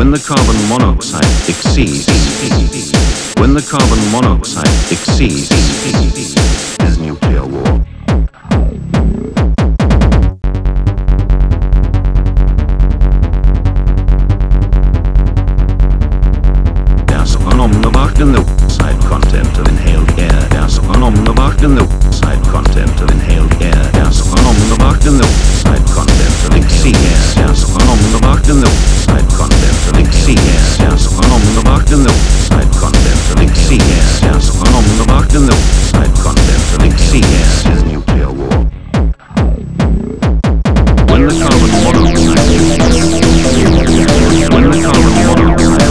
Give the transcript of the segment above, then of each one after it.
When the carbon monoxide exceeds, when the carbon monoxide exceeds, is nuclear war. Das oxide content of inhaled air. Das oxide content of inhaled air. Das oxide content of exceed air. Das oxide content of exceed air. Das oxide content of exceed air. Das oxide content of exceed air is nuclear war. When the carbon monoxide, when the carbon monoxide,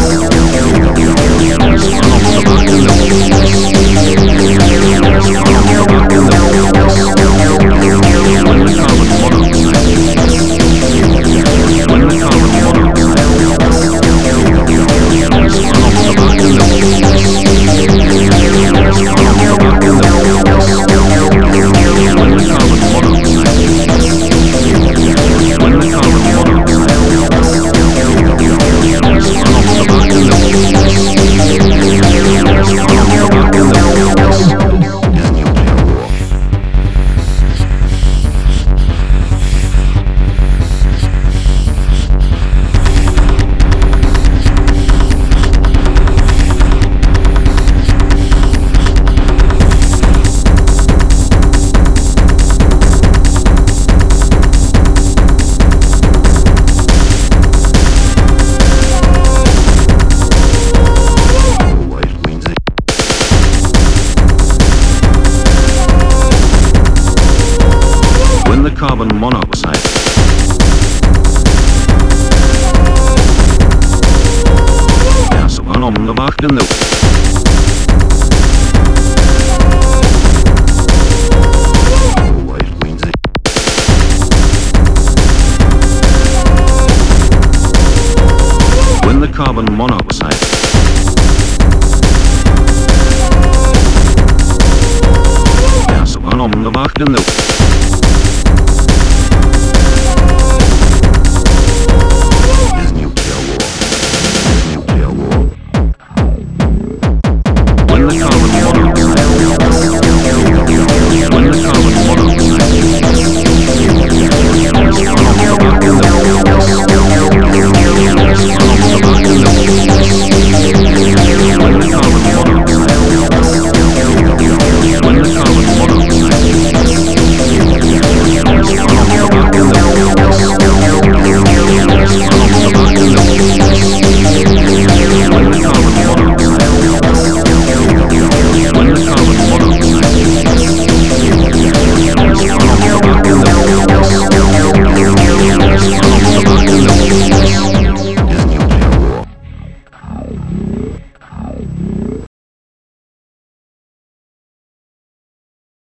carbon monoxide. Das onomnavachtende. When the carbon monoxide. Das onomnavachtende.